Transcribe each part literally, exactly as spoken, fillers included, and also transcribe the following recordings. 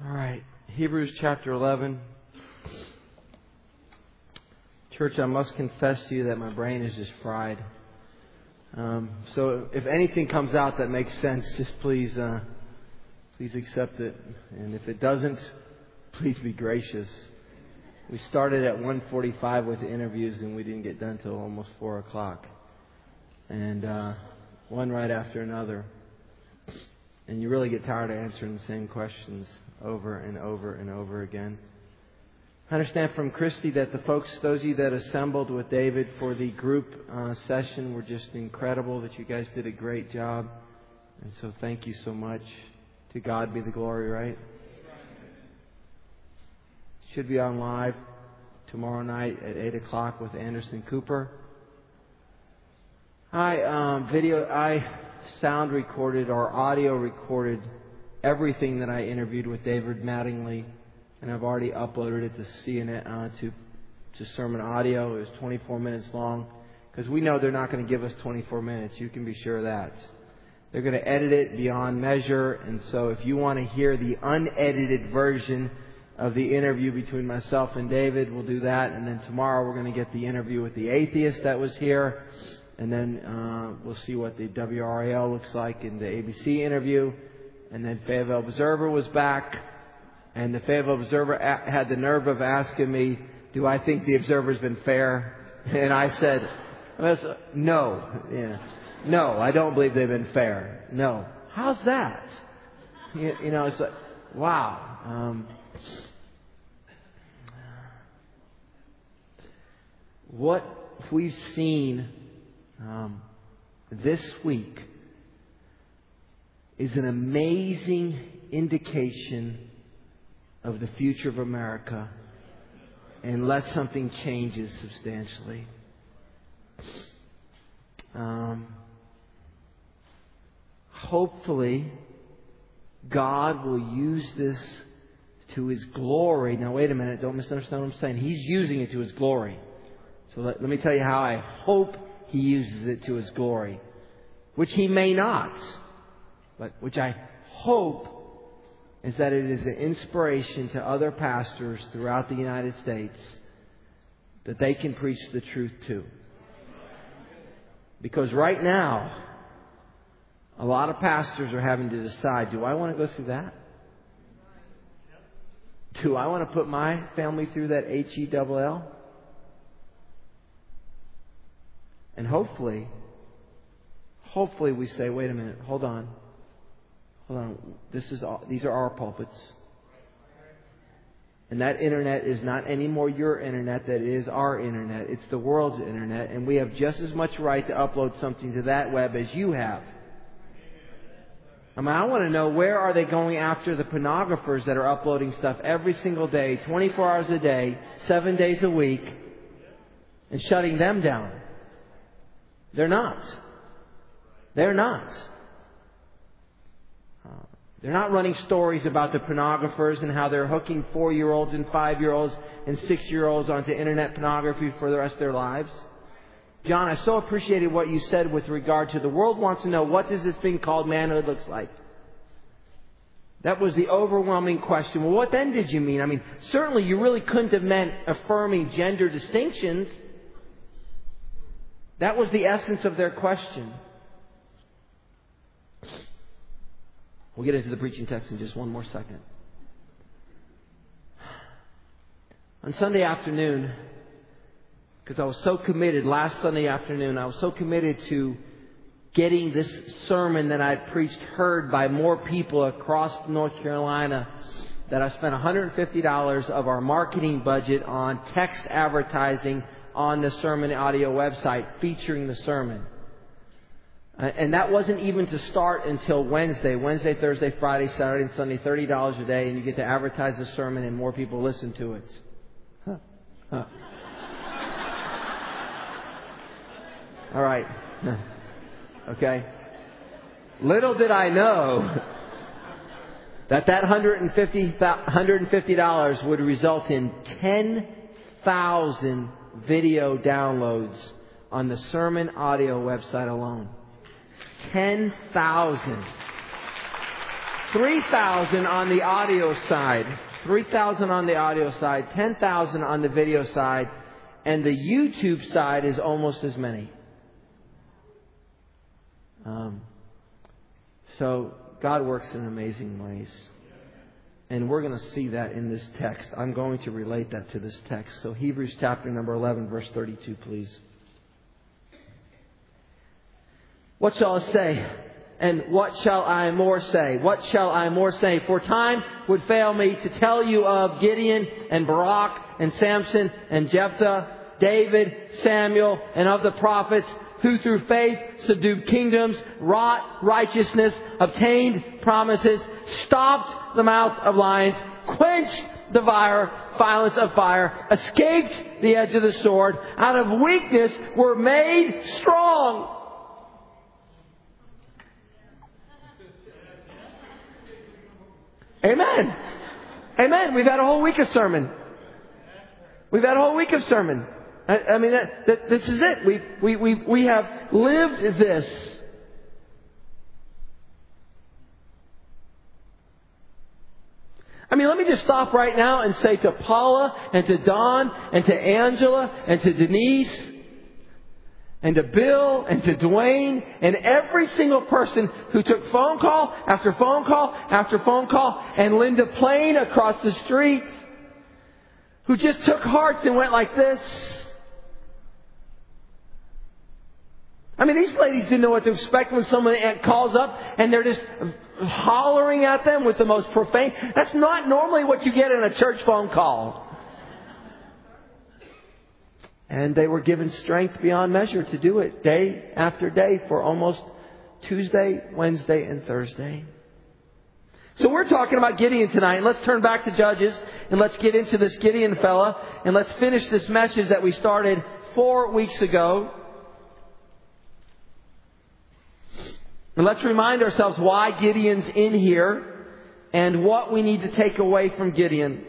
All right, Hebrews chapter eleven. Church, I must confess to you that my brain is just fried. Um, so if anything comes out that makes sense, just please, uh, please accept it. And if it doesn't, please be gracious. We started at one forty-five with the interviews, and we didn't get done till almost four o'clock. And uh, one right after another. And you really get tired of answering the same questions over and over and over again. I understand from Christy that the folks, those of you that assembled with David for the group uh, session were just incredible, that you guys did a great job. And so thank you so much. To God be the glory, right? Should be on live tomorrow night at eight o'clock with Anderson Cooper. I um, video, I sound recorded or audio recorded everything that I interviewed with David Mattingly, and I've already uploaded it to C N N uh, to to Sermon Audio. It was twenty-four minutes long, because we know they're not going to give us twenty-four minutes. You can be sure of that. They're going to edit it beyond measure, and so if you want to hear the unedited version of the interview between myself and David, we'll do that. And then tomorrow we're going to get the interview with the atheist that was here. And then uh, we'll see what the W R A L looks like in the A B C interview. And then Fayetteville Observer was back. And the Fayetteville Observer a- had the nerve of asking me, do I think the Observer's been fair? And I said, no. Yeah. No, I don't believe they've been fair. No. How's that? You, you know, it's like, wow. Um, what we've seen um, this week is an amazing indication of the future of America unless something changes substantially. Um, hopefully, God will use this to His glory. Now, wait a minute. Don't misunderstand what I'm saying. He's using it to His glory. So let, let me tell you how I hope He uses it to His glory, which He may not, but which I hope is that it is an inspiration to other pastors throughout the United States that they can preach the truth to. Because right now, a lot of pastors are having to decide, do I want to go through that? Do I want to put my family through that H E L L? And hopefully, hopefully we say, wait a minute, hold on. Hold on. This is all, these are our pulpits. And that internet is not anymore your internet, that is our internet. It's the world's internet. And we have just as much right to upload something to that web as you have. I mean, I want to know, where are they going after the pornographers that are uploading stuff every single day, twenty-four hours a day, seven days a week, and shutting them down? They're not. They're not. Uh, they're not running stories about the pornographers and how they're hooking four-year-olds and five-year-olds and six-year-olds onto internet pornography for the rest of their lives. John, I so appreciated what you said with regard to the world wants to know, what does this thing called manhood looks like? That was the overwhelming question. Well, what then did you mean? I mean, certainly you really couldn't have meant affirming gender distinctions. That was the essence of their question. We'll get into the preaching text in just one more second. On Sunday afternoon, because I was so committed last Sunday afternoon, I was so committed to getting this sermon that I'd preached heard by more people across North Carolina, that I spent one hundred fifty dollars of our marketing budget on text advertising on the Sermon Audio website featuring the sermon. Uh, and that wasn't even to start until Wednesday. Wednesday, Thursday, Friday, Saturday, and Sunday, thirty dollars a day, and you get to advertise the sermon and more people listen to it. Huh. Huh. All right. Okay. Little did I know that that one hundred fifty dollars would result in ten thousand video downloads on the Sermon Audio website alone. ten thousand. three thousand on the audio side. three thousand on the audio side. ten thousand on the video side. And the YouTube side is almost as many. Um, so God works in amazing ways. And we're going to see that in this text. I'm going to relate that to this text. So Hebrews chapter number eleven, verse thirty-two, please. What shall I say? And what shall I more say? What shall I more say? For time would fail me to tell you of Gideon and Barak and Samson and Jephthah, David, Samuel, and of the prophets, who through faith subdued kingdoms, wrought righteousness, obtained promises, stopped the mouth of lions, quenched the fire, violence of fire, escaped the edge of the sword, out of weakness were made strong. Amen. Amen. We've had a whole week of sermon. We've had a whole week of sermon. I, I mean, that, that, this is it. We we we we have lived this. I mean, let me just stop right now and say to Paula and to Don and to Angela and to Denise and to Bill and to Dwayne and every single person who took phone call after phone call after phone call, and Linda Plain across the street, who just took hearts and went like this. I mean, these ladies didn't know what to expect when someone calls up and they're just hollering at them with the most profane. That's not normally what you get in a church phone call. And they were given strength beyond measure to do it day after day for almost Tuesday, Wednesday, and Thursday. So we're talking about Gideon tonight. And let's turn back to Judges and let's get into this Gideon fella. And let's finish this message that we started four weeks ago. And let's remind ourselves why Gideon's in here and what we need to take away from Gideon.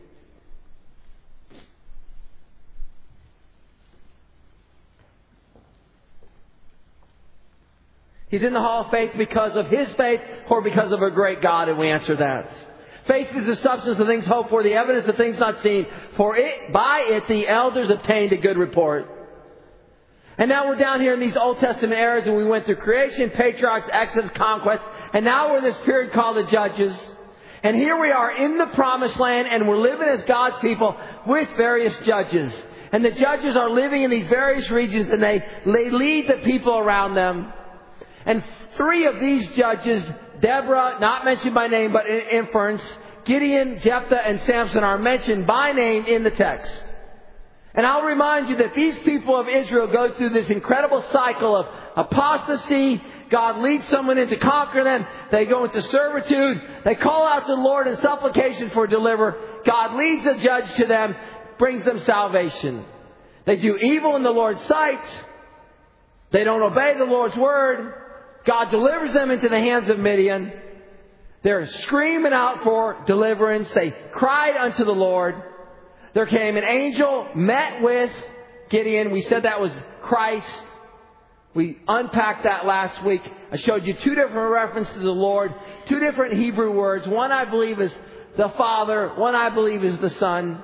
He's in the Hall of Faith because of his faith or because of a great God, and we answer that. Faith is the substance of things hoped for, the evidence of things not seen. For it, by it the elders obtained a good report. And now we're down here in these Old Testament eras, and we went through creation, patriarchs, Exodus, conquest, and now we're in this period called the Judges. And here we are in the Promised Land, and we're living as God's people with various judges. And the judges are living in these various regions, and they, they lead the people around them. And three of these judges, Deborah, not mentioned by name but in inference, Gideon, Jephthah, and Samson are mentioned by name in the text. And I'll remind you that these people of Israel go through this incredible cycle of apostasy. God leads someone in to conquer them. They go into servitude. They call out to the Lord in supplication for deliver. God leads a judge to them, brings them salvation. They do evil in the Lord's sight. They don't obey the Lord's word. God delivers them into the hands of Midian. They're screaming out for deliverance. They cried unto the Lord. There came an angel, met with Gideon. We said that was Christ. We unpacked that last week. I showed you two different references to the Lord, two different Hebrew words. One I believe is the Father. One I believe is the Son.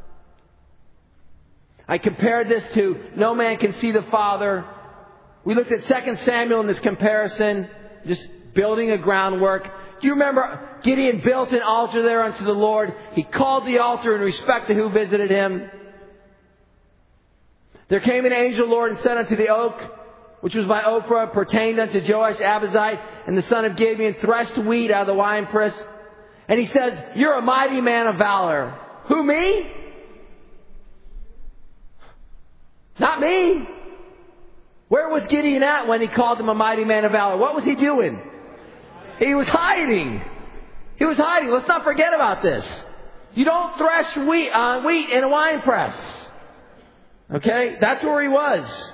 I compared this to no man can see the Father. We looked at Second Samuel in this comparison, just building a groundwork. Do you remember Gideon built an altar there unto the Lord? He called the altar in respect to who visited him. There came an angel, Lord, and said unto the oak, which was by Ophrah, pertained unto Joash Abazite, and the son of Gibeon, threshed wheat out of the winepress. And he says, you're a mighty man of valor. Who, me? Not me. Where was Gideon at when he called him a mighty man of valor? What was he doing? He was hiding. He was hiding. Let's not forget about this. You don't thresh wheat, uh, wheat in a wine press. Okay? That's where he was.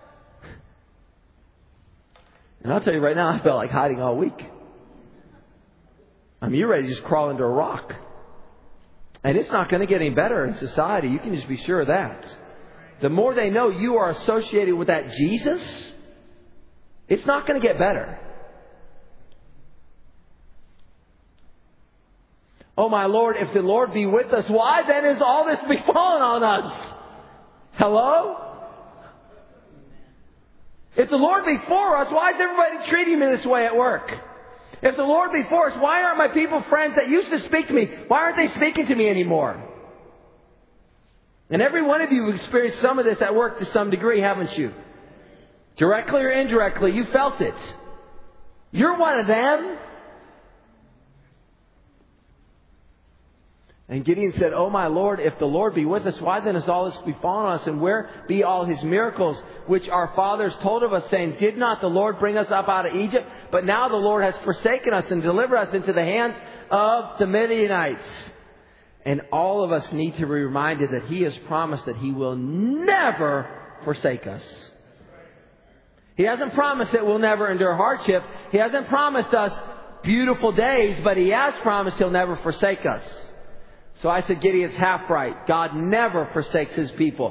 And I'll tell you right now, I felt like hiding all week. I mean, you're ready to just crawl into a rock. And it's not going to get any better in society. You can just be sure of that. The more they know you are associated with that Jesus, it's not going to get better. Oh my Lord, if the Lord be with us, why then is all this befallen on us? Hello? If the Lord be for us, why is everybody treating me this way at work? If the Lord be for us, why aren't my people friends that used to speak to me? Why aren't they speaking to me anymore? And every one of you have experienced some of this at work to some degree, haven't you? Directly or indirectly, you felt it. You're one of them. And Gideon said, Oh my Lord, if the Lord be with us, why then has all this befallen us? And where be all His miracles, which our fathers told of us, saying, Did not the Lord bring us up out of Egypt? But now the Lord has forsaken us and delivered us into the hands of the Midianites. And all of us need to be reminded that He has promised that He will never forsake us. He hasn't promised that we'll never endure hardship. He hasn't promised us beautiful days, but He has promised He'll never forsake us. So I said, Gideon's half right. God never forsakes His people.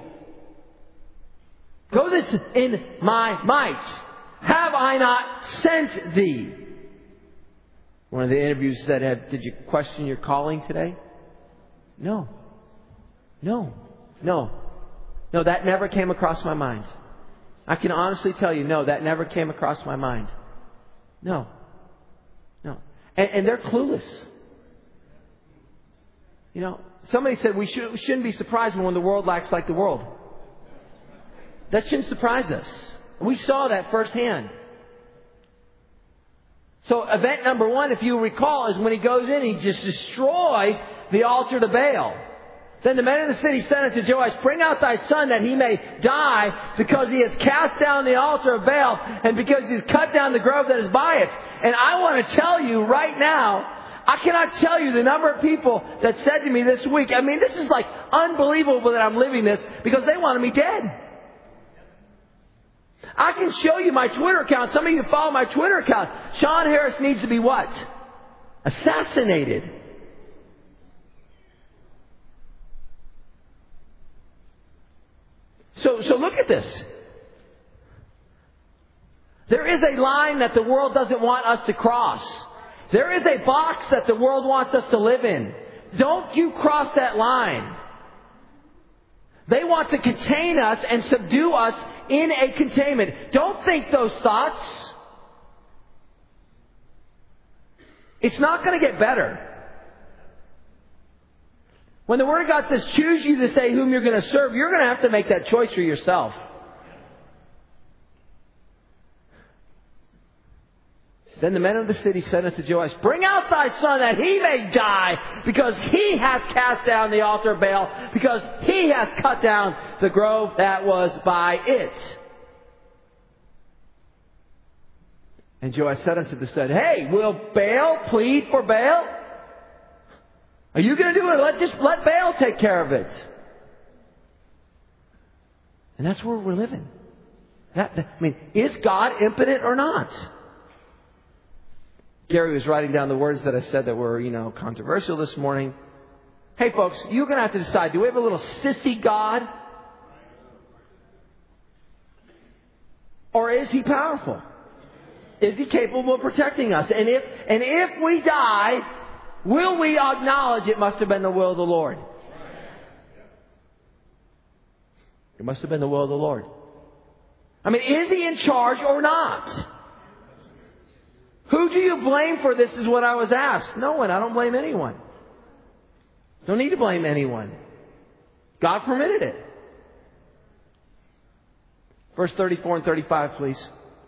Go this in my might. Have I not sent thee? One of the interviews said, did you question your calling today? No. No. No. No, that never came across my mind. I can honestly tell you, no, that never came across my mind. No. No. And, and they're clueless. You know, somebody said we should, shouldn't be surprised when the world acts like the world. That shouldn't surprise us. We saw that firsthand. So event number one, if you recall, is when he goes in, he just destroys the altar to Baal. Then the men of the city said unto Joash, Bring out thy son that he may die, because he has cast down the altar of Baal, and because he has cut down the grove that is by it. And I want to tell you right now, I cannot tell you the number of people that said to me this week, I mean, this is like unbelievable that I'm living this, because they wanted me dead. I can show you my Twitter account. Some of you follow my Twitter account. Sean Harris needs to be what? Assassinated. So, so look at this. There is a line that the world doesn't want us to cross. There is a box that the world wants us to live in. Don't you cross that line. They want to contain us and subdue us in a containment. Don't think those thoughts. It's not going to get better. When the Word of God says choose you to say whom you're going to serve, you're going to have to make that choice for yourself. Then the men of the city said unto Joash, Bring out thy son that he may die, because he hath cast down the altar of Baal, because he hath cut down the grove that was by it. And Joash said unto the son, Hey, will Baal plead for Baal? Are you going to do it? Let just let Baal take care of it. And that's where we're living. That, that, I mean, is God impotent or not? Gary was writing down the words that I said that were, you know, controversial this morning. Hey, folks, you're going to have to decide. Do we have a little sissy God? Or is He powerful? Is He capable of protecting us? And if, and if we die, will we acknowledge it must have been the will of the Lord? It must have been the will of the Lord. I mean, is He in charge or not? Who do you blame for this is what I was asked. No one. I don't blame anyone. Don't need to blame anyone. God permitted it. Verse thirty-four and thirty-five, please.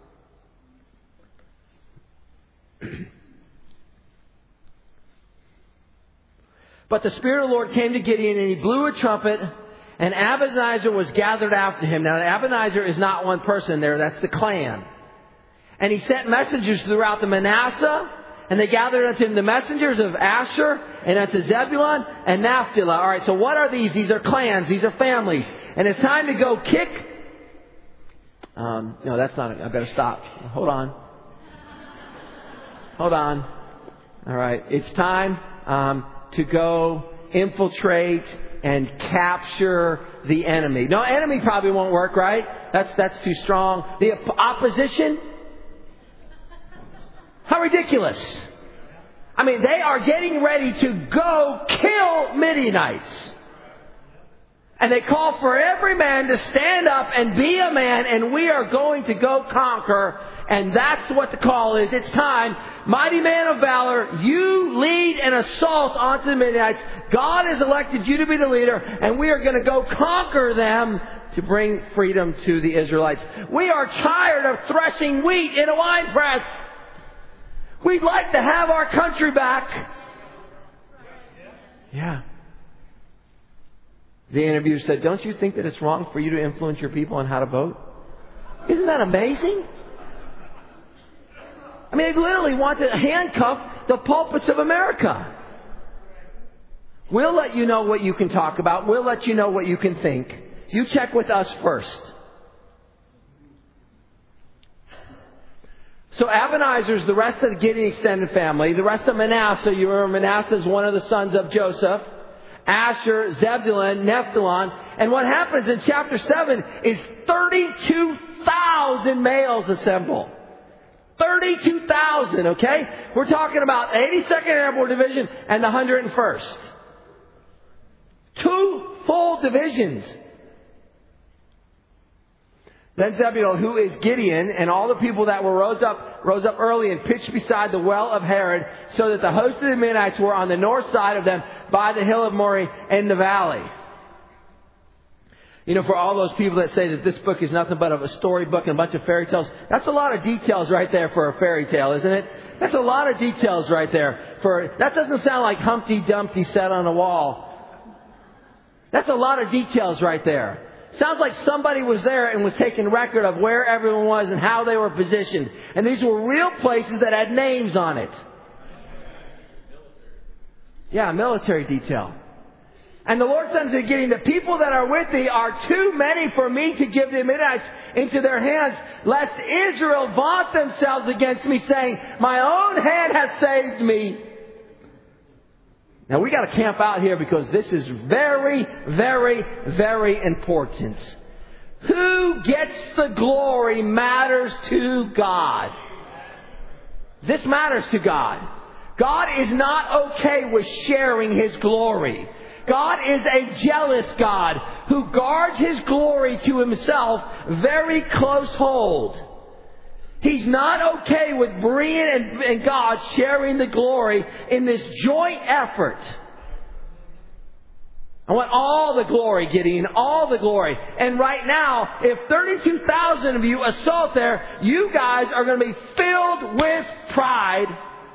But the Spirit of the Lord came to Gideon, and he blew a trumpet, and Abiezer was gathered after him. Now, Abiezer is not one person there. That's the clan. And he sent messengers throughout the Manasseh, and they gathered unto him the messengers of Asher, and unto Zebulun, and Naphtali. All right, so what are these? These are clans. These are families. And it's time to go kick. Um, no, that's not it. I better stop. Hold on. Hold on. All right. It's time um, to go infiltrate and capture the enemy. No, enemy probably won't work, right? That's that's too strong. The opposition? How ridiculous. I mean, they are getting ready to go kill Midianites. And they call for every man to stand up and be a man, and we are going to go conquer. And that's what the call is. It's time. Mighty man of valor, you lead an assault onto the Midianites. God has elected you to be the leader, and we are going to go conquer them to bring freedom to the Israelites. We are tired of threshing wheat in a wine press. We'd like to have our country back. Yeah. The interviewer said, don't you think that it's wrong for you to influence your people on how to vote? Isn't that amazing? I mean, they literally want to handcuff the pulpits of America. We'll let you know what you can talk about. We'll let you know what you can think. You check with us first. So Abenizer's the rest of the Gideon extended family. The rest of Manasseh, you remember Manasseh is one of the sons of Joseph. Asher, Zebulun, Nephthalon. And what happens in chapter seven is thirty-two thousand males assemble. thirty-two thousand, okay? We're talking about the eighty-second Airborne Division and the one hundred first. Two full divisions. Then Zebulun, who is Gideon, and all the people that were rose up, rose up early and pitched beside the well of Herod, so that the host of the Midianites were on the north side of them by the hill of Moreh in the valley. You know, for all those people that say that this book is nothing but a storybook and a bunch of fairy tales, that's a lot of details right there for a fairy tale, isn't it? That's a lot of details right there. For that doesn't sound like Humpty Dumpty sat on a wall. That's a lot of details right there. Sounds like somebody was there and was taking record of where everyone was and how they were positioned. And these were real places that had names on it. Yeah, military detail. And the Lord said to Gideon, the people that are with thee are too many for me to give the Midianites into their hands, lest Israel vaunt themselves against me, saying, my own hand has saved me. Now we got to camp out here because this is very, very, very important. Who gets the glory matters to God. This matters to God. God is not okay with sharing His glory. God is a jealous God who guards His glory to Himself very close hold. He's not okay with Brian and, and God sharing the glory in this joint effort. I want all the glory, Gideon, all the glory. And right now, if thirty-two thousand of you assault there, you guys are going to be filled with pride.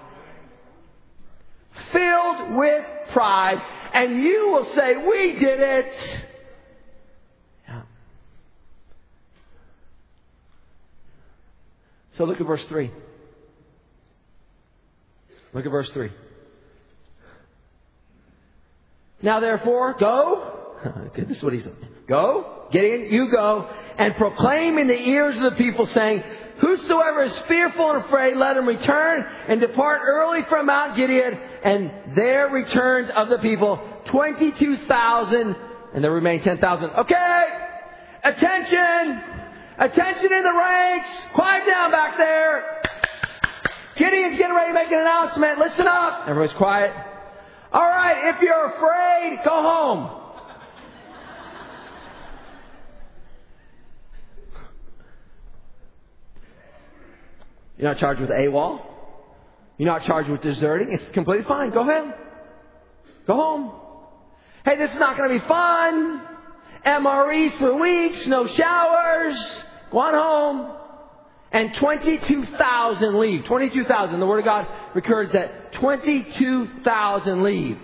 Filled with pride. And you will say, we did it. Yeah. So look at verse three. Look at verse three. Now therefore, go. This is what he's doing. Go. Gideon, you go. And proclaim in the ears of the people, saying, whosoever is fearful and afraid, let him return and depart early from Mount Gilead. And there returned of the people twenty-two thousand, and there remained ten thousand. Okay, attention, attention in the ranks. Quiet down back there. Gideon's getting ready to make an announcement. Listen up. Everybody's quiet. All right, if you're afraid, go home. You're not charged with AWOL. You're not charged with deserting. It's completely fine. Go ahead. Go home. Hey, this is not going to be fun. M R Es for weeks. No showers. Go on home. And twenty-two thousand leave. twenty-two thousand. The Word of God records that twenty-two thousand leave.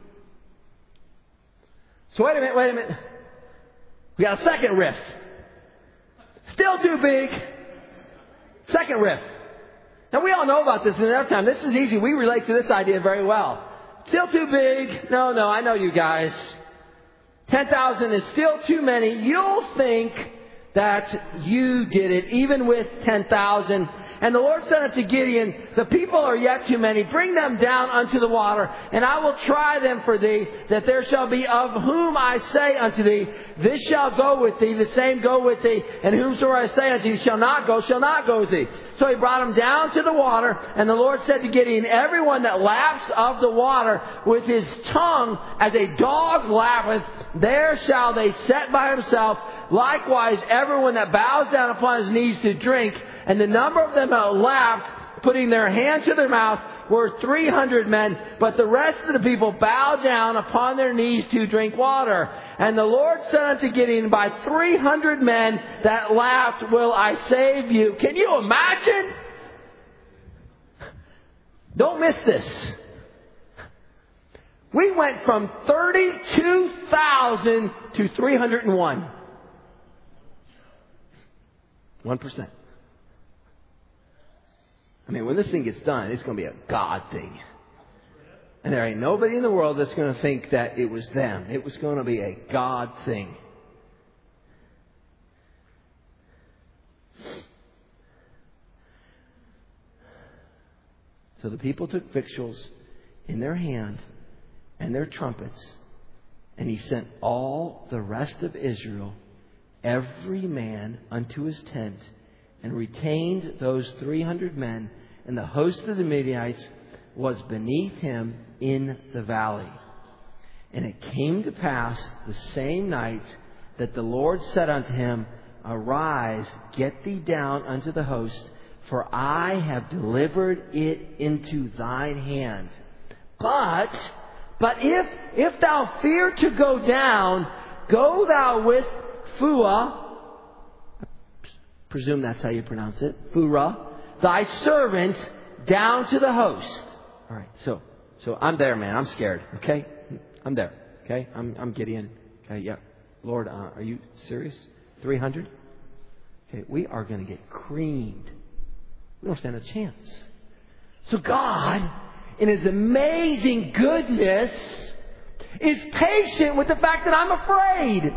So wait a minute, wait a minute. We got a second riff. Still too big. Second riff. Now we all know about this in our time. This is easy. We relate to this idea very well. Still too big. No, no, I know you guys. ten thousand is still too many. You'll think that you did it even with ten thousand. And the Lord said unto Gideon, the people are yet too many. Bring them down unto the water, and I will try them for thee, that there shall be of whom I say unto thee, this shall go with thee, the same go with thee, and whomsoever I say unto thee shall not go, shall not go with thee. So he brought him down to the water, and the Lord said to Gideon, everyone that laps of the water with his tongue as a dog lappeth, there shall they set by himself. Likewise, everyone that bows down upon his knees to drink, and the number of them that lapped, putting their hand to their mouth, were three hundred men, but the rest of the people bowed down upon their knees to drink water. And the Lord said unto Gideon, by three hundred men that laughed will I save you. Can you imagine? Don't miss this. We went from thirty-two thousand to three hundred one. one percent. I mean, when this thing gets done, it's going to be a God thing. And there ain't nobody in the world that's going to think that it was them. It was going to be a God thing. So the people took victuals in their hand and their trumpets, and he sent all the rest of Israel, every man unto his tent, and retained those three hundred men, and the host of the Midianites was beneath him in the valley. And it came to pass the same night that the Lord said unto him, arise, get thee down unto the host, for I have delivered it into thine hand. But, but if, if thou fear to go down, go thou with Phua, presume that's how you pronounce it, Phurah, thy servant, down to the host. All right, so so I'm there, man. I'm scared. Okay, I'm there. Okay, I'm I'm Gideon. Okay, yeah, Lord, uh, are you serious? Three hundred? Okay, we are going to get creamed. We don't stand a chance. So God, in His amazing goodness, is patient with the fact that I'm afraid.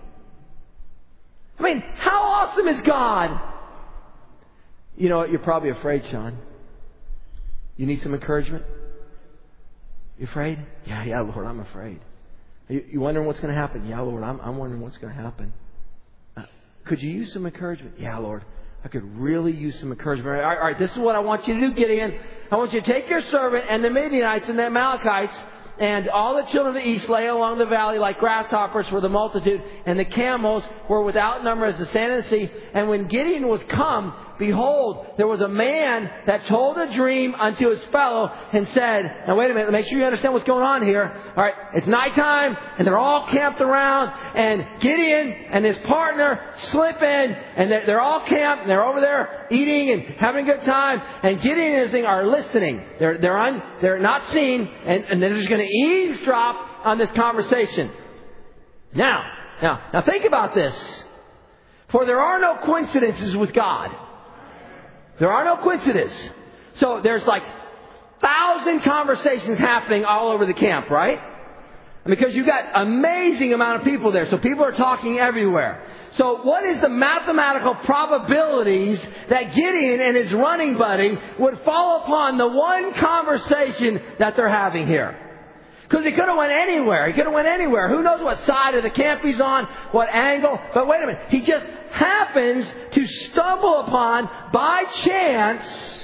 I mean, how awesome is God? You know what? You're probably afraid, Sean. You need some encouragement? You afraid? Yeah, yeah, Lord, I'm afraid. You, you wondering what's going to happen? Yeah, Lord, I'm, I'm wondering what's going to happen. Uh, could you use some encouragement? Yeah, Lord, I could really use some encouragement. All right, all right, this is what I want you to do, Gideon. I want you to take your servant and the Midianites and the Amalekites and all the children of the east lay along the valley like grasshoppers for the multitude, and the camels were without number as the sand of the sea. And when Gideon was come, behold, there was a man that told a dream unto his fellow and said, now wait a minute, make sure you understand what's going on here. All right, it's nighttime and they're all camped around, and Gideon and his partner slip in, and they're, they're all camped and they're over there eating and having a good time. And Gideon and his thing are listening. They're they're un, they're not seen, and, and they're just going to eavesdrop on this conversation. Now, now, now think about this. For there are no coincidences with God. There are no coincidences. So there's like thousand conversations happening all over the camp, right? Because you've got amazing amount of people there. So people are talking everywhere. So what is the mathematical probabilities that Gideon and his running buddy would fall upon the one conversation that they're having here? Because he could have went anywhere. He could have went anywhere. Who knows what side of the camp he's on, what angle. But wait a minute. He just happens to stumble upon, by chance,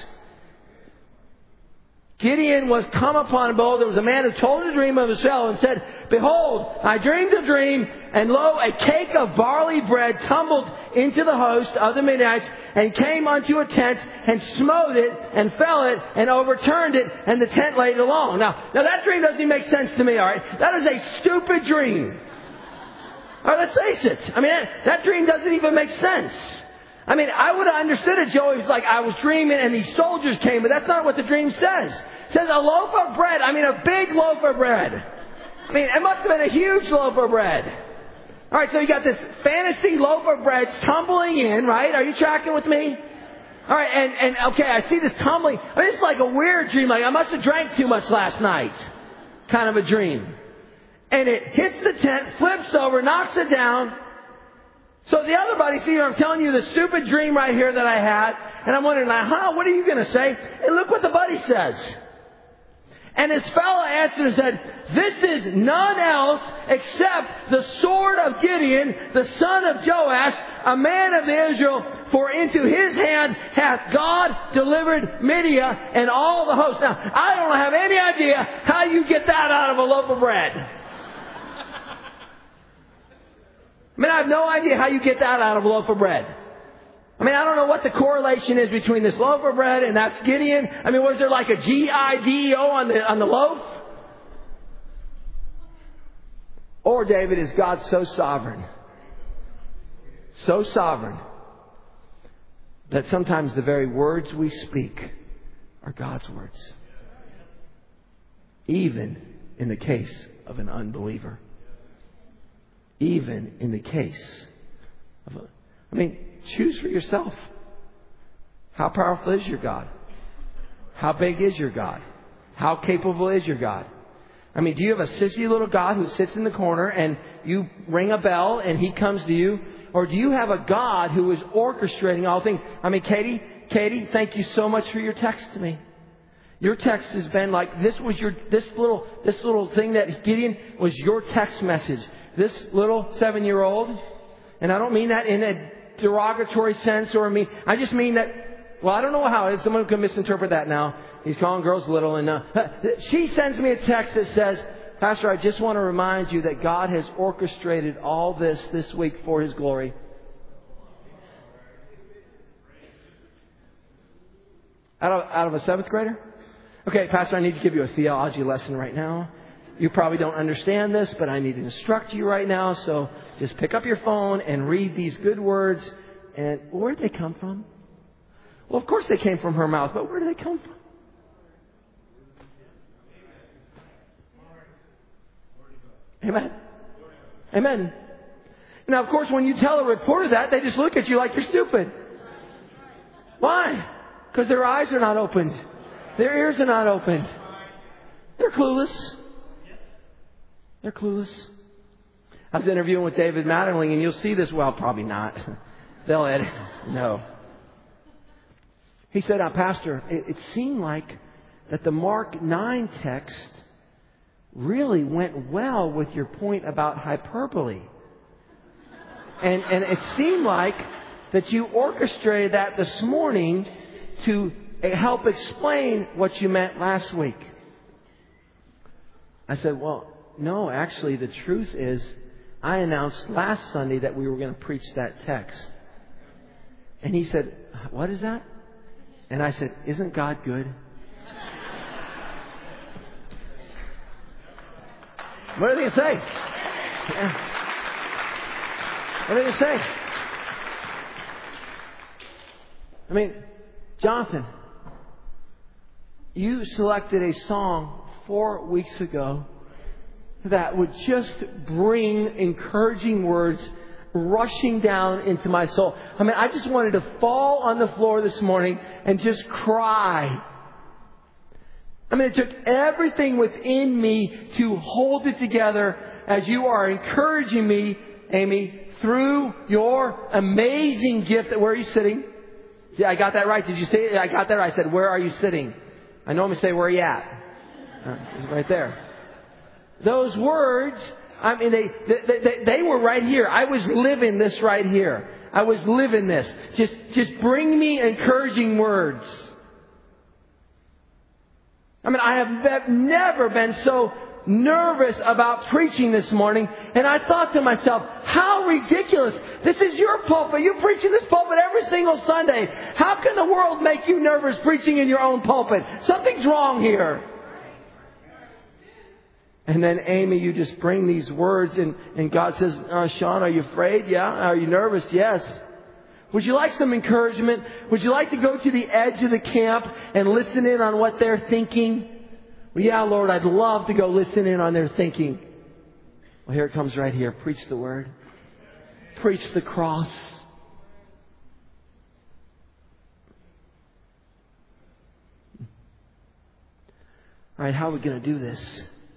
Gideon was come upon, and behold, there was a man who told a dream of his fellow and said, behold, I dreamed a dream, and lo, a cake of barley bread tumbled into the host of the Midianites, and came unto a tent, and smote it, and fell it, and overturned it, and the tent laid along. Now, now that dream doesn't even make sense to me, all right? That is a stupid dream. All right, let's face it. I mean, that, that dream doesn't even make sense. I mean, I would have understood it, Joey. It's like I was dreaming and these soldiers came, but that's not what the dream says. It says a loaf of bread. I mean, a big loaf of bread. I mean, it must have been a huge loaf of bread. All right, so you got this fantasy loaf of bread tumbling in, right? Are you tracking with me? All right, and, and okay, I see this tumbling. I mean, it's like a weird dream. Like I must have drank too much last night. Kind of a dream. And it hits the tent, flips over, knocks it down. So the other buddy, see, I'm telling you the stupid dream right here that I had. And I'm wondering, like, huh, what are you going to say? And look what the buddy says. And his fellow answered and said, this is none else except the sword of Gideon, the son of Joash, a man of Israel, for into his hand hath God delivered Midian and all the host. Now, I don't have any idea how you get that out of a loaf of bread. I mean, I have no idea how you get that out of a loaf of bread. I mean, I don't know what the correlation is between this loaf of bread and that's Gideon. I mean, was there like a G I D E O on the, on the loaf? Or, David, is God so sovereign, so sovereign, that sometimes the very words we speak are God's words, even in the case of an unbeliever, even in the case of a, I mean, choose for yourself. How powerful is your God? How big is your God? How capable is your God? I mean, do you have a sissy little God who sits in the corner and you ring a bell and He comes to you? Or do you have a God who is orchestrating all things? I mean, Katie, Katie, thank you so much for your text to me. Your text has been like, this was your, this little, this little thing that Gideon was your text message. This little seven-year-old, and I don't mean that in a derogatory sense or I mean, I just mean that, well, I don't know how, someone could misinterpret that now. He's calling girls little and, uh, she sends me a text that says, Pastor, I just want to remind you that God has orchestrated all this this week for His glory. Out of, out of a seventh grader? Okay, Pastor, I need to give you a theology lesson right now. You probably don't understand this, but I need to instruct you right now. So just pick up your phone and read these good words. And where did they come from? Well, of course they came from her mouth, but where did they come from? Amen. Amen. Now, of course, when you tell a reporter that, they just look at you like you're stupid. Why? Because their eyes are not opened. Their ears are not opened. They're clueless. They're clueless. I was interviewing with David Mattingly, and you'll see this. Well, probably not. They'll edit. No. He said, uh, Pastor, it, it seemed like that the Mark nine text really went well with your point about hyperbole. And, and it seemed like that you orchestrated that this morning to help explain what you meant last week. I said, well, no, actually, the truth is I announced last Sunday that we were going to preach that text. And he said, what is that? And I said, isn't God good? What are they going to say? Yeah. What are they going to say? I mean, Jonathan, you selected a song four weeks ago that would just bring encouraging words rushing down into my soul. I mean, I just wanted to fall on the floor this morning and just cry. I mean, it took everything within me to hold it together as you are encouraging me, Amy, through your amazing gift. Where are you sitting? Yeah, I got that right. Did you say it? I got that right. I said, where are you sitting? I normally say, where are you at? Uh, right there. Those words, I mean, they, they, they, they were right here. I was living this right here. I was living this. Just, just bring me encouraging words. I mean, I have never been so nervous about preaching this morning. And I thought to myself, how ridiculous. This is your pulpit. You preach in this pulpit every single Sunday. How can the world make you nervous preaching in your own pulpit? Something's wrong here. And then, Amy, you just bring these words and, and God says, uh, Sean, are you afraid? Yeah. Are you nervous? Yes. Would you like some encouragement? Would you like to go to the edge of the camp and listen in on what they're thinking? Well, yeah, Lord, I'd love to go listen in on their thinking. Well, here it comes right here. Preach the word. Preach the cross. All right, how are we going to do this?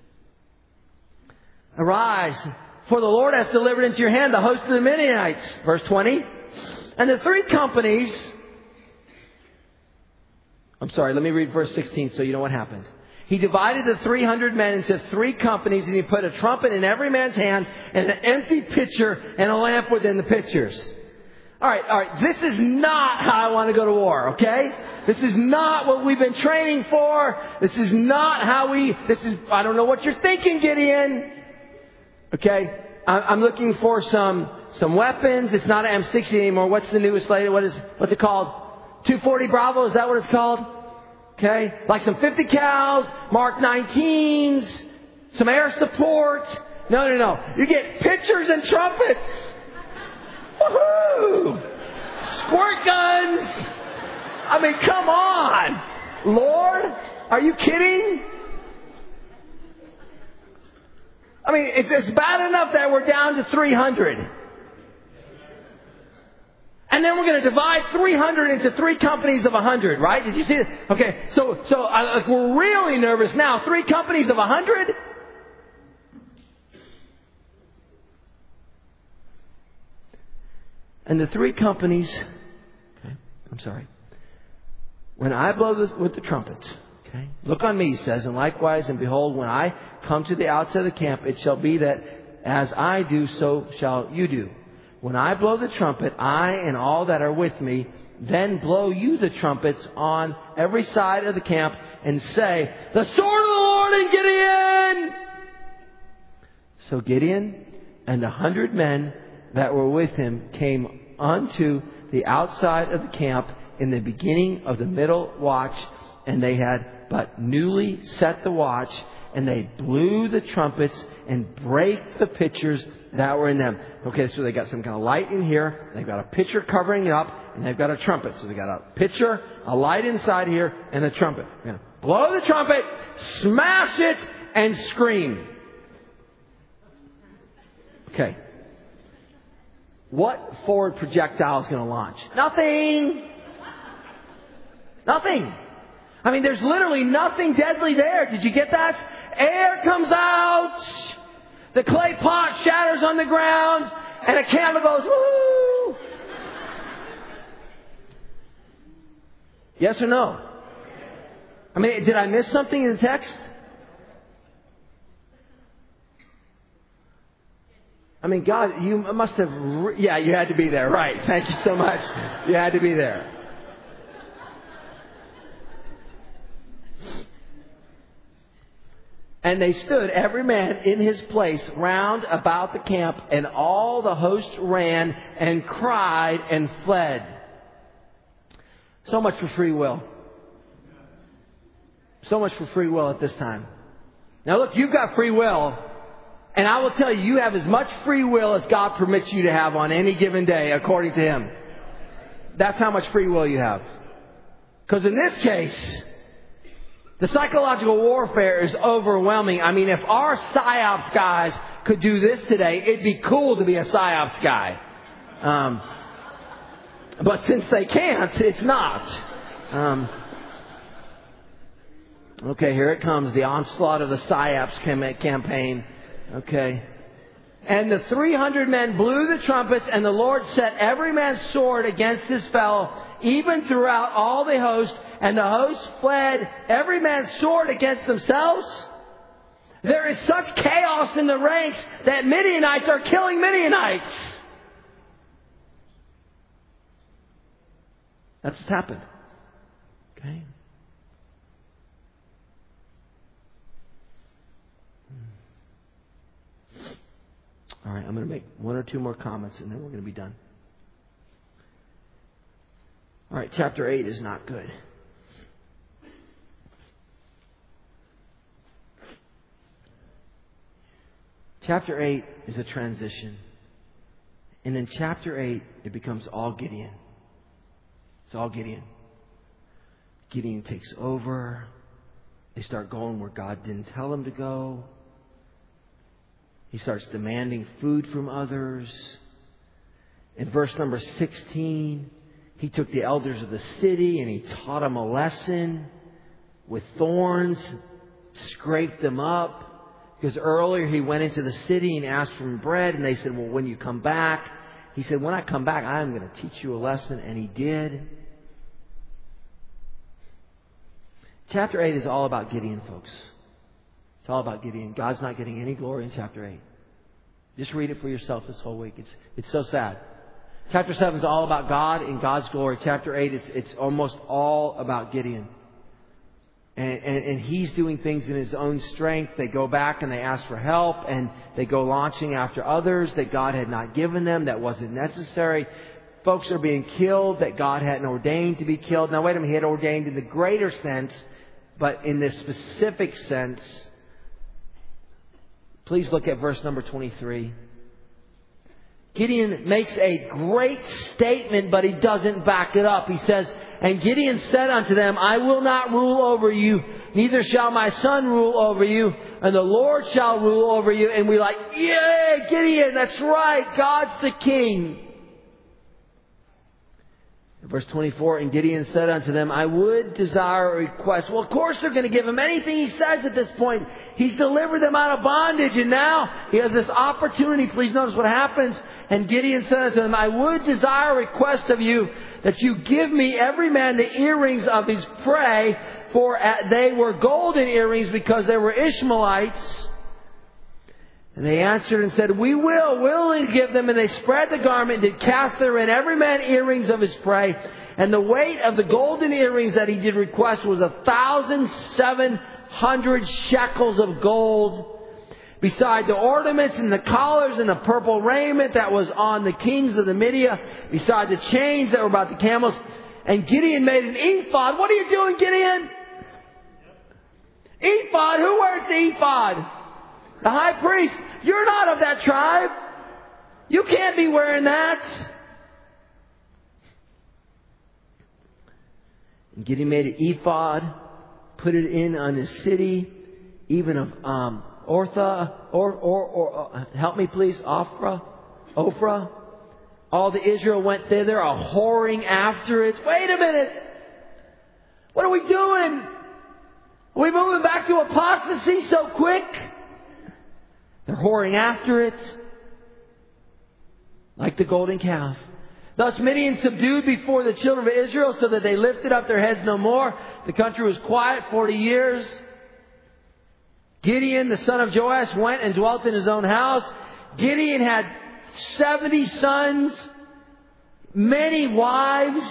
Arise, for the Lord has delivered into your hand the host of the Midianites. Verse twenty. And the three companies I'm sorry, let me read verse sixteen so you know what happened. He divided the three hundred men into three companies, and he put a trumpet in every man's hand and an empty pitcher and a lamp within the pitchers. All right, all right, this is not how I want to go to war, okay? This is not what we've been training for. This is not how we, this is, I don't know what you're thinking, Gideon. Okay? I'm looking for some, some weapons. It's not an M sixty anymore. What's the newest latest? What is, what's it called? two forty Bravo, is that what it's called? Okay? Like some fifty cals, Mark nineteens, some air support. No, no, no. You get pitchers and trumpets. Woohoo! Squirt guns! I mean, come on! Lord, are you kidding? I mean, it's, it's bad enough that we're down to three hundred. And then we're going to divide three hundred into three companies of one hundred, right? Did you see it? Okay, so so uh, we're really nervous now. Three companies of one hundred? And the three companies, okay, I'm sorry. When I blow the, with the trumpet, okay, look on me, he says, and likewise, and behold, when I come to the outside of the camp, it shall be that as I do, so shall you do. When I blow the trumpet, I and all that are with me, then blow you the trumpets on every side of the camp and say, the sword of the Lord in Gideon! So Gideon and the hundred men that were with him came unto the outside of the camp in the beginning of the middle watch, and they had but newly set the watch, and they blew the trumpets and brake the pitchers that were in them. Okay, so they got some kind of light in here, they've got a pitcher covering it up, and they've got a trumpet. So they got a pitcher, a light inside here, and a trumpet. Yeah. Blow the trumpet, smash it, and scream. Okay. What forward projectile is going to launch? Nothing. Nothing. I mean, there's literally nothing deadly there. Did you get that? Air comes out. The clay pot shatters on the ground. And a candle goes, woo! Yes or no? I mean, did I miss something in the text? I mean, God, you must have... Re- yeah, you had to be there. Right. Thank you so much. You had to be there. And they stood, every man in his place, round about the camp, and all the host ran and cried and fled. So much for free will. So much for free will at this time. Now look, you've got free will. And I will tell you, you have as much free will as God permits you to have on any given day, according to Him. That's how much free will you have. Because in this case, the psychological warfare is overwhelming. I mean, if our PsyOps guys could do this today, it'd be cool to be a PsyOps guy. Um, but since they can't, it's not. Um, okay, here it comes. The onslaught of the PsyOps campaign. Okay. And the three hundred men blew the trumpets, and the Lord set every man's sword against his fellow, even throughout all the host. And the host fled, every man's sword against themselves. There is such chaos in the ranks that Midianites are killing Midianites. That's what's happened. Okay. All right, I'm going to make one or two more comments and then we're going to be done. All right, chapter eight is not good. Chapter eight is a transition. And in chapter eight, it becomes all Gideon. It's all Gideon. Gideon takes over. They start going where God didn't tell them to go. He starts demanding food from others. In verse number sixteen, he took the elders of the city and he taught them a lesson with thorns, scraped them up. Because earlier he went into the city and asked for bread, and they said, well, when you come back, he said, when I come back, I'm going to teach you a lesson. And he did. Chapter eight is all about Gideon, folks. It's all about Gideon. God's not getting any glory in chapter eight. Just read it for yourself this whole week. It's it's so sad. Chapter seven is all about God and God's glory. Chapter eight, it's it's almost all about Gideon. And, and, and he's doing things in his own strength. They go back and they ask for help, and they go launching after others that God had not given them, that wasn't necessary. Folks are being killed that God hadn't ordained to be killed. Now, wait a minute, He had ordained in the greater sense, but in this specific sense, please look at verse number twenty-three. Gideon makes a great statement, but he doesn't back it up. He says, "And Gideon said unto them, I will not rule over you, neither shall my son rule over you, and the Lord shall rule over you." And we're like, "Yay, Gideon, that's right, God's the king." Verse twenty-four, "And Gideon said unto them, I would desire a request." Well, of course they're going to give him anything he says at this point. He's delivered them out of bondage, and now he has this opportunity. Please notice what happens. "And Gideon said unto them, I would desire a request of you, that you give me every man the earrings of his prey, for they were golden earrings, because they were Ishmaelites. And they answered and said, We will willingly give them. And they spread the garment and did cast therein every man earrings of his prey. And the weight of the golden earrings that he did request was a thousand seven hundred shekels of gold, beside the ornaments and the collars and the purple raiment that was on the kings of the Media, beside the chains that were about the camels. And Gideon made an ephod." What are you doing, Gideon? Ephod? Who wears the ephod? The high priest. You're not of that tribe. You can't be wearing that. And Gideon made an ephod, put it in on the city, even of um, Ortha, or, or, or uh, help me please, Ophrah, Ophrah. All the Israel went thither, a whoring after it. Wait a minute. What are we doing? Are we moving back to apostasy so quick? They're whoring after it, like the golden calf. "Thus Midian subdued before the children of Israel, so that they lifted up their heads no more. The country was quiet forty years. Gideon, the son of Joash, went and dwelt in his own house. Gideon had seventy sons, many wives,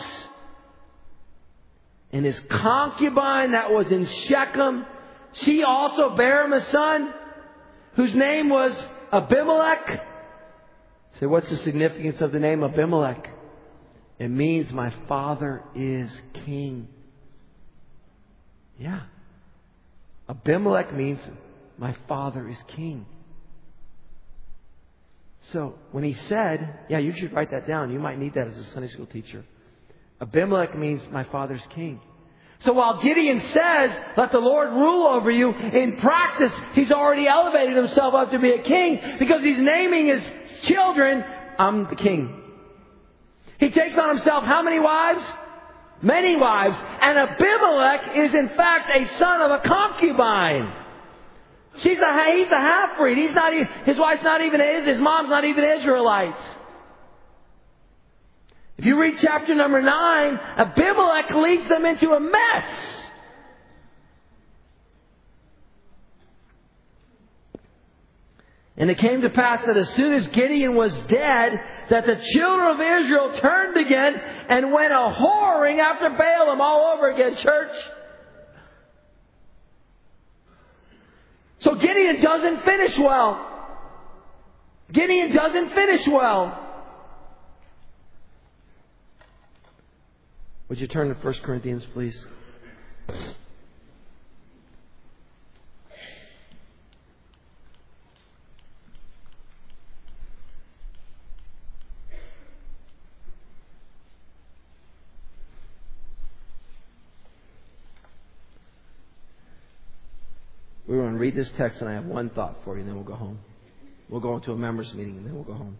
and his concubine that was in Shechem, she also bare him a son, whose name was Abimelech." So what's the significance of the name Abimelech? It means my father is king. Yeah. Abimelech means my father is king. So when he said, yeah, you should write that down. You might need that as a Sunday school teacher. Abimelech means my father's king. So while Gideon says, "Let the Lord rule over you," in practice, he's already elevated himself up to be a king, because he's naming his children, "I'm the king." He takes on himself how many wives? Many wives. And Abimelech is in fact a son of a concubine. She's a, he's a half-breed. He's not even, his wife's not even, his, his mom's not even Israelites. If you read chapter number nine, Abimelech leads them into a mess. "And it came to pass that as soon as Gideon was dead, that the children of Israel turned again and went a whoring after Baalim," all over again, church. So Gideon doesn't finish well. Gideon doesn't finish well. Would you turn to First Corinthians, please? We're going to read this text, and I have one thought for you, and then we'll go home. We'll go into a members' meeting, and then we'll go home.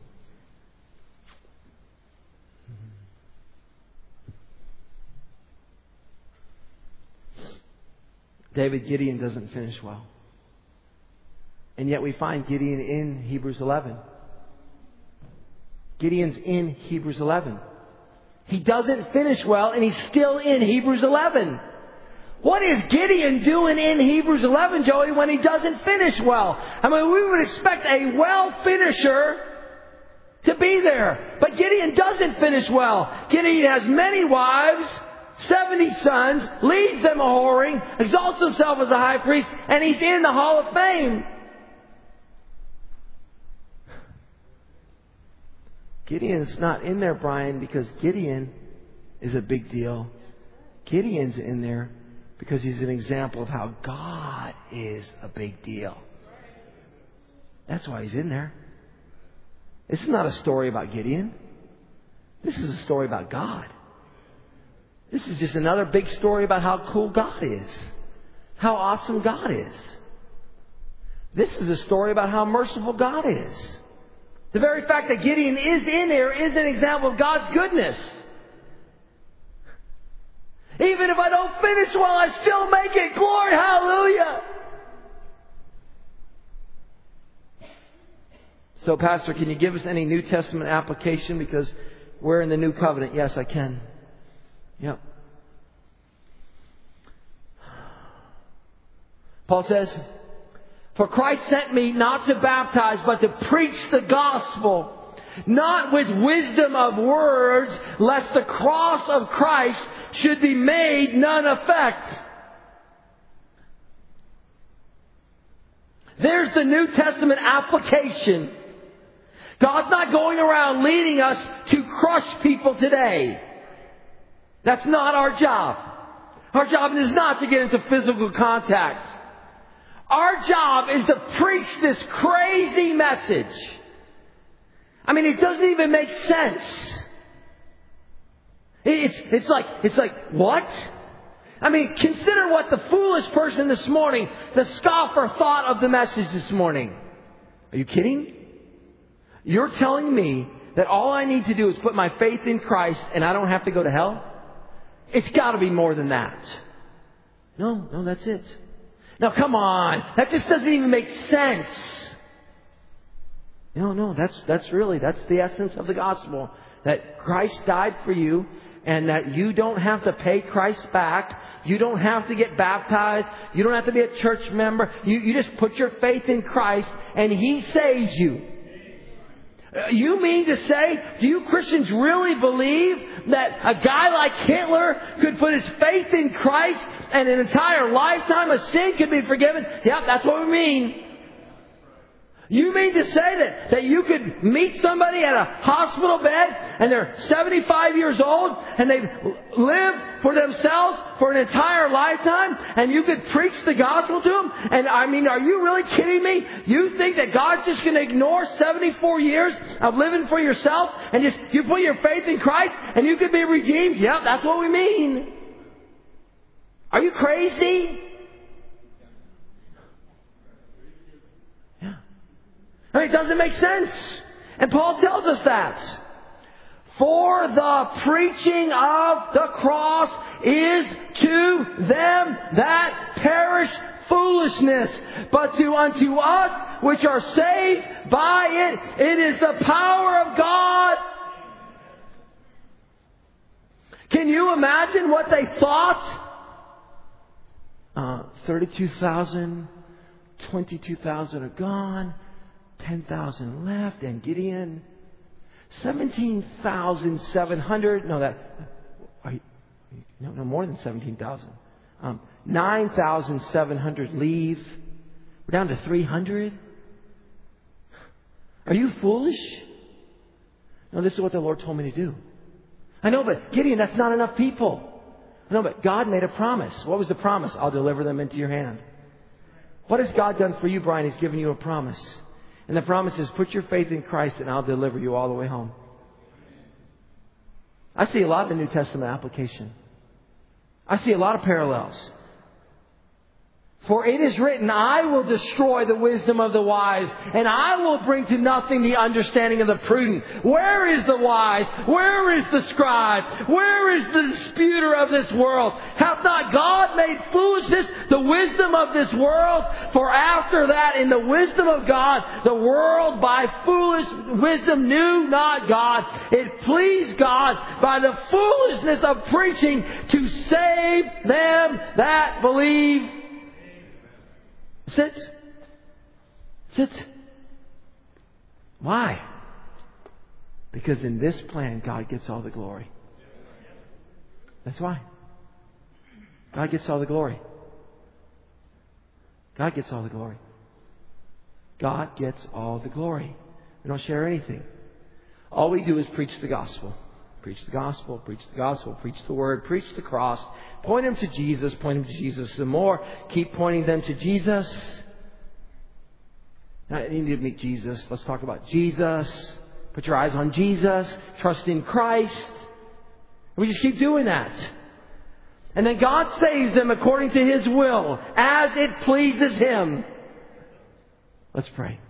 David, Gideon doesn't finish well. And yet we find Gideon in Hebrews eleven. Gideon's in Hebrews eleven. He doesn't finish well, and he's still in Hebrews eleven. What is Gideon doing in Hebrews eleven, Joey, when he doesn't finish well? I mean, we would expect a well finisher to be there. But Gideon doesn't finish well. Gideon has many wives, seventy sons, leads them a whoring, exalts himself as a high priest, and he's in the Hall of Fame. Gideon's not in there, Brian, because Gideon is a big deal. Gideon's in there because he's an example of how God is a big deal. That's why he's in there. This is not a story about Gideon. This is a story about God. This is just another big story about how cool God is. How awesome God is. This is a story about how merciful God is. The very fact that Gideon is in here is an example of God's goodness. Even if I don't finish well, I still make it. Glory, hallelujah. So, Pastor, can you give us any New Testament application? Because we're in the New Covenant. Yes, I can. Yep. Paul says, "For Christ sent me not to baptize, but to preach the gospel, not with wisdom of words, lest the cross of Christ should be made none effect." There's the New Testament application. God's not going around leading us to crush people today. That's not our job. Our job is not to get into physical contact. Our job is to preach this crazy message. I mean, it doesn't even make sense. It's, it's like, it's like, what? I mean, consider what the foolish person this morning, the scoffer, thought of the message this morning. Are you kidding? You're telling me that all I need to do is put my faith in Christ and I don't have to go to hell? It's got to be more than that. No, no, that's it. Now, come on. That just doesn't even make sense. No, no, that's that's really, that's the essence of the gospel. That Christ died for you and that you don't have to pay Christ back. You don't have to get baptized. You don't have to be a church member. You, you just put your faith in Christ and He saves you. You mean to say, do you Christians really believe that a guy like Hitler could put his faith in Christ and an entire lifetime of sin could be forgiven? Yep, that's what we mean. You mean to say that, that you could meet somebody at a hospital bed and they're seventy-five years old and they've lived for themselves for an entire lifetime and you could preach the gospel to them? And I mean, are you really kidding me? You think that God's just going to ignore seventy-four years of living for yourself and just, you put your faith in Christ and you could be redeemed? Yep, that's what we mean. Are you crazy? It doesn't make sense. And Paul tells us that. For the preaching of the cross is to them that perish foolishness, but to unto us which are saved by it, it is the power of God. Can you imagine what they thought? Uh, thirty-two thousand, twenty-two thousand are gone. ten thousand left, and Gideon, seventeen thousand seven hundred. No, that, are you, no, no, more than seventeen thousand. Um, nine thousand seven hundred leave. We're down to three hundred. Are you foolish? No, this is what the Lord told me to do. I know, but Gideon, that's not enough people. I know, but God made a promise. What was the promise? I'll deliver them into your hand. What has God done for you, Brian? He's given you a promise. And the promise is, put your faith in Christ and I'll deliver you all the way home. I see a lot of the New Testament application. I see a lot of parallels. For it is written, I will destroy the wisdom of the wise, and I will bring to nothing the understanding of the prudent. Where is the wise? Where is the scribe? Where is the disputer of this world? Hath not God made foolishness the wisdom of this world? For after that, in the wisdom of God, the world by foolish wisdom knew not God. It pleased God by the foolishness of preaching to save them that believe. Sit. Sit. Why? Because in this plan, God gets all the glory. That's why. God gets all the glory. God gets all the glory. God gets all the glory. We don't share anything. All we do is preach the gospel. Preach the gospel, preach the gospel, preach the word, preach the cross. Point them to Jesus, point them to Jesus some more. Keep pointing them to Jesus. Now, you need to meet Jesus. Let's talk about Jesus. Put your eyes on Jesus. Trust in Christ. We just keep doing that. And then God saves them according to His will, as it pleases Him. Let's pray.